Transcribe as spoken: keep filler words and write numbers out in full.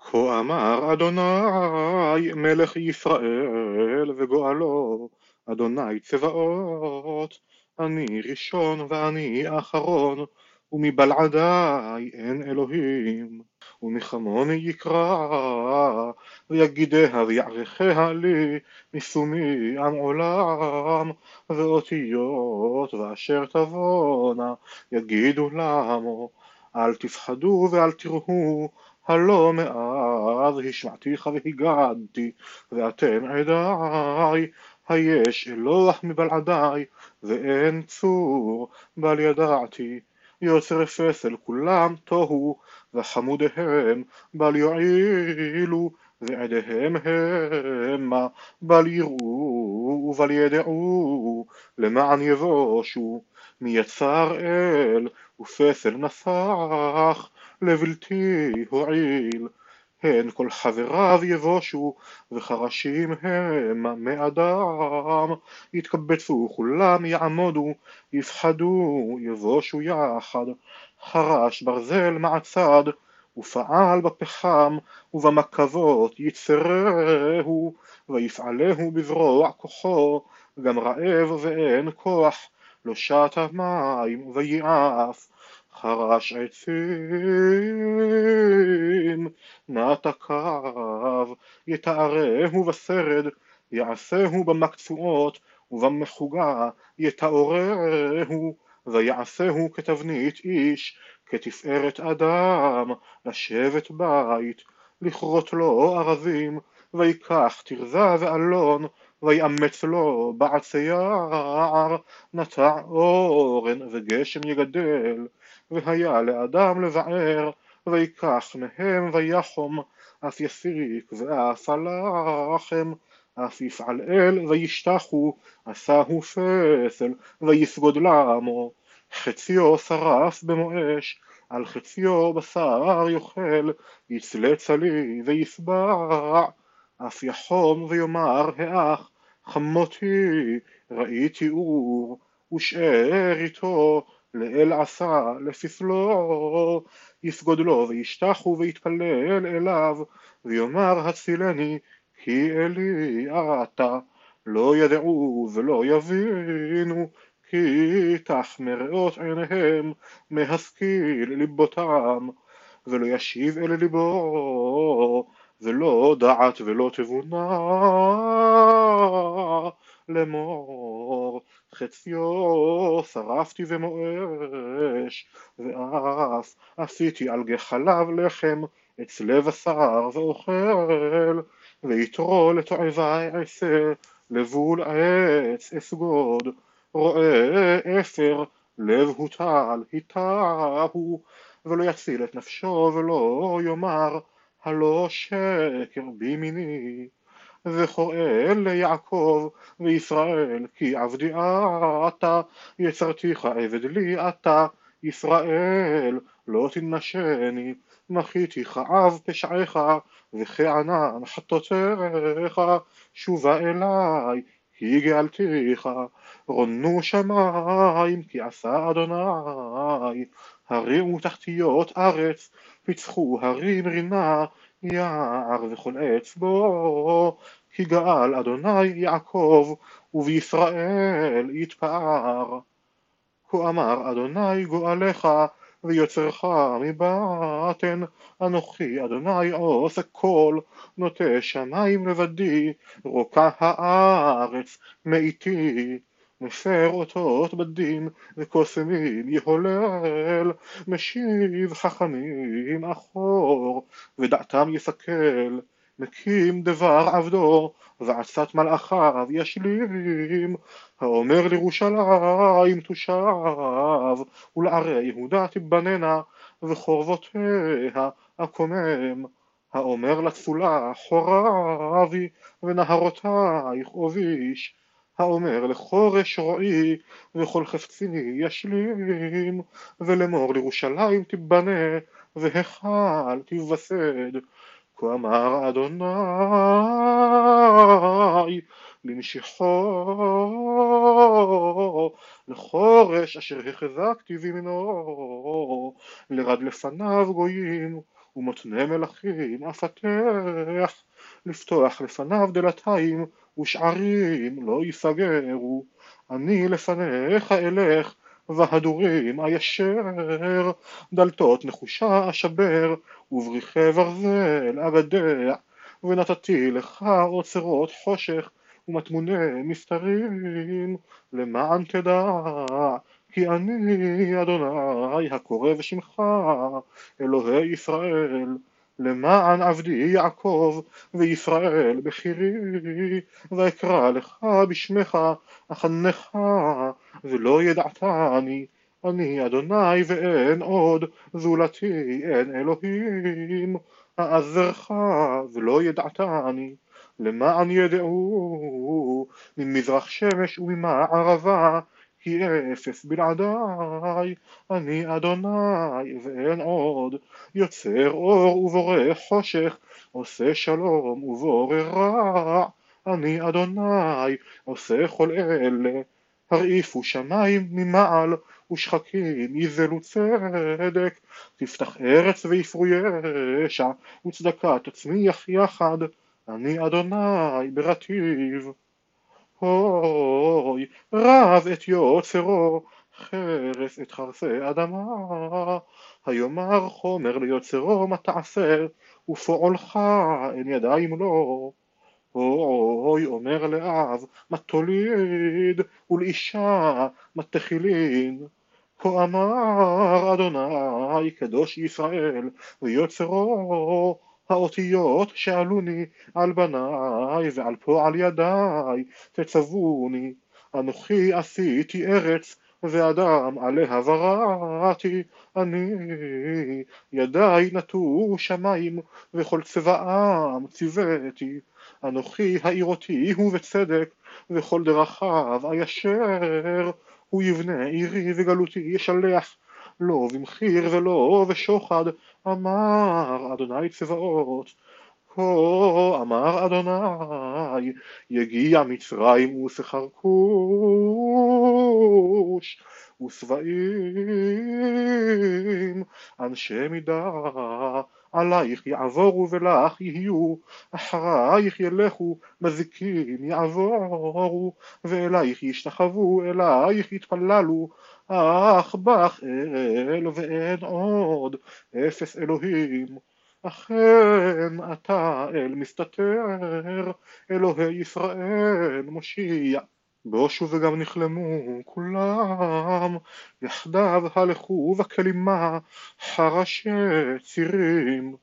כה אמר אדוני מלך ישראל וגואלו, אדוני צבאות, אני ראשון ואני אחרון, ומבלעדי אין אלוהים. ומחמוני יקרא ויגידיה ויערכיה לי, משומי עם עולם, ואותיות ואשר תבואנה יגידו למו. אל תפחדו ואל תראו, הלא מאז השמעתיך והגדתי, ואתם עדיי, היש אלוה מבלעדי, ואין צור בל ידעתי. יוצרי פסל כולם תוהו, וחמודיהם בל יועילו, ועדיהם המה בל יראו ובל ידעו, למען יבושו. מיצר אל ופסל נסך, לבלתי הועיל. הן כל חבריו יבושו, וחרשים הם מאדם. יתקבצו כולם יעמודו, יפחדו יבושו יחד. חרש ברזל מעצד, ופעל בפחם, ובמקבות יצרהו, ויפעלהו בזרוע כוחו. גם רעב ואין כוח, לא שתה מים ויעף. חרש עצים נטקיו, יתארהו בסרד, יעשהו במקצועות, ובמחוגה יתאורהו, ויעשהו כתבנית איש, כתפארת אדם, לשבת בית, לכרות לו ארזים, ויקח תרזה ואלון, ויאמץ לו בעצי יער. נטע אורן וגשם יגדל, והיה לאדם לבער, ויקח מהם ויחום, אף יסיק ואף הלחם. אף יפעל אל וישתחו, עשהו פסל ויסגוד למו. חציו שרף במואש, על חציו בשר יאכל, יצלה צלי ויסבע. אף יחום ויאמר האח, חמותי ראיתי אור, ושאר איתו לאל עשה לפסלו. יסגוד לו וישתחו ויתפלל אליו, ויאמר הצילני, כי אלי אתה. לא ידעו ולא יבינו, כי תחמא ראות עיניהם, מהשכיל ליבותם. ולא ישיב אל ליבו, ולא דעת ולא תבונה, לאמור חציו שרפתי במואש, ואף עשיתי על גחליו לחם, אצלה בשר ואוכל. ויתרו לתועבי אעשה, לבול עץ אסגוד. רואה אפר לב הוטל היטהו, ולא יציל את נפשו ולא יאמר, הלא שקר בימיני. זכור אל ליעקב וישראל, כי עבדי אתה, יצרתיך עבד לי אתה. ישראל לא תנשני, מחיתיך עב פשעך, וכענן חטאותיך. שובה אליי, כי גאלתיך. רונו שמיים, כי עשה אדוני. הרימו תחתיות ארץ, פיצחו הרים רינה, יער וכל עץ בו. כי גאל אדוני יעקב, ובישראל יתפאר. כה אמר אדוני גואלך, ויוצרך מבטן. אנוכי אדוני עושה כל, נוטה שמיים לבדי, רוקה הארץ מאיתי. מפר אותות בדים, וקוסמים יהולל, משיב חכמים אחור, ודעתם יסכל. מקים דבר עבדו, ועצת מלאכיו ישלים. האומר לירושלים תושב, ולערי יהודה תיבננה, וחורבותיה אקומם. האומר לצולה חורבי, ונהרותייך אוביש. האומר לחורש רועי, וכל חפציני ישלים. ולאמור לירושלים תיבנה, והיכל תיווסד. כה אמר אדוני למשיחו, לחורש אשר החזקתי בימינו, לרד לפניו גויים, ומותנה מלכים אפתח, לפתוח לפניו דלתיים ושערים לא ייסגרו. אני לפניך אלך והדורים איישר, דלתות נחושה אשבר ובריחי ברזל אגדע, ונתתי לך אוצרות חושך ומטמוני מסתרים, למען תדע כי אני אדוני הקורא בשמך אלוהי ישראל, למען עבדי יעקב וישראל בחירי, ואקרא לך בשמך אחנך ולא ידעתני, אני אדוני ואין עוד, זולתי אין אלוהים, אעזרך ולא ידעתני, למען ידעו ממזרח שמש וממערבה כי אפס בלעדיי, אני אדוני ואין עוד, יוצר אור ובורא חושך, עושה שלום ובורא רע, אני אדוני עושה כל אלה, הרעיפו שמיים ממעל ושחקים יזלו צדק, תפתח ארץ ויפרו ישע וצדקה תצמיח יחד, אני אדוני ברטיב. הוי רב את יוצרו, חרס את חרסי אדמה, היאמר חומר ליוצרו מה תעשה, ופועלך אין ידיים לו. אוי אומר לאב מה תוליד, ולאישה מה תכילין, כה אמר אדוני קדוש ישראל ויוצרו, האותיות שעלוני על בניי ועל פועל ידיי תצווני, אנוכי עשיתי ארץ ואדם עליה בראתי, אני ידיי נטו שמיים וכל צבאם ציוויתי, אנוכי העירותי הוא בצדק וכל דרכיו איישר, הוא יבנה עירי וגלותי ישלח, לא במחיר ולא בשוחד, אמר אדוני צבאות. כה אמר אדוני יגיע מצרים ושכר כוש ושבעים, אנשי מידה עלייך יעבורו ולך יהיו, אחרייך ילכו מזיקים יעבורו, ואלייך ישתחוו, אלייך יתפללו, אך בך אל ואין עוד, אפס אלוהים. אכן אתה אל מסתתר, אלוהי ישראל מושיע. בושו וגם נכלמו כולם, יחדיו הלכו בכלימה חרשי צירים.